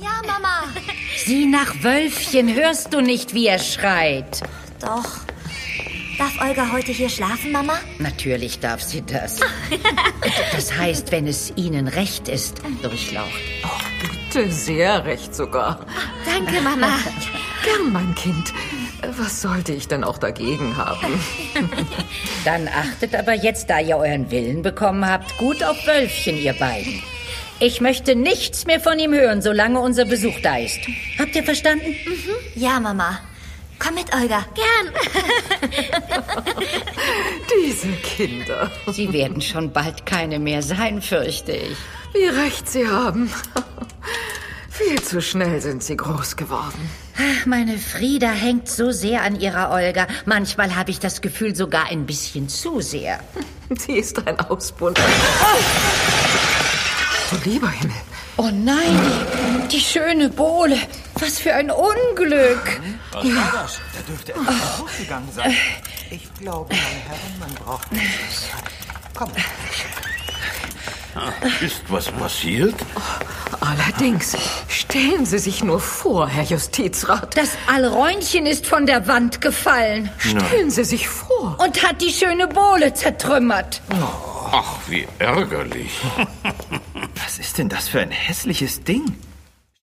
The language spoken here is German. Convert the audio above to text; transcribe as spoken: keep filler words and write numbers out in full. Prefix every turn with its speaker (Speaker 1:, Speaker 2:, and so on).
Speaker 1: Ja, Mama.
Speaker 2: Sieh nach Wölfchen, hörst du nicht, wie er schreit?
Speaker 1: Doch. Darf Olga heute hier schlafen, Mama?
Speaker 2: Natürlich darf sie das. Das heißt, wenn es Ihnen recht ist, Durchlaucht.
Speaker 3: Oh, bitte, sehr recht sogar.
Speaker 1: Danke, Mama.
Speaker 3: Gern, mein Kind. Was sollte ich denn auch dagegen haben?
Speaker 2: Dann achtet aber jetzt, da ihr euren Willen bekommen habt, gut auf Wölfchen, ihr beiden. Ich möchte nichts mehr von ihm hören, solange unser Besuch da ist. Habt ihr verstanden?
Speaker 1: Mhm. Ja, Mama. Komm mit, Olga.
Speaker 4: Gern.
Speaker 3: Diese Kinder.
Speaker 2: Sie werden schon bald keine mehr sein, fürchte ich.
Speaker 3: Wie recht Sie haben. Viel zu schnell sind sie groß geworden.
Speaker 2: Ach, meine Frieda hängt so sehr an ihrer Olga. Manchmal habe ich das Gefühl, sogar ein bisschen zu sehr.
Speaker 3: Sie ist ein Ausbund. Du lieber Himmel.
Speaker 2: Oh nein, die schöne Bohle. Was für ein Unglück.
Speaker 5: Was ja. war das? Da dürfte etwas oh. hochgegangen sein. Ich glaube, meine Herren, man braucht nicht. Komm.
Speaker 6: Ist was passiert?
Speaker 3: Oh, allerdings. Stellen Sie sich nur vor, Herr Justizrat.
Speaker 2: Das Alräunchen ist von der Wand gefallen.
Speaker 3: Stellen Sie sich vor.
Speaker 2: Und hat die schöne Bohle zertrümmert.
Speaker 6: Ach, wie ärgerlich.
Speaker 5: Was ist denn das für ein hässliches Ding?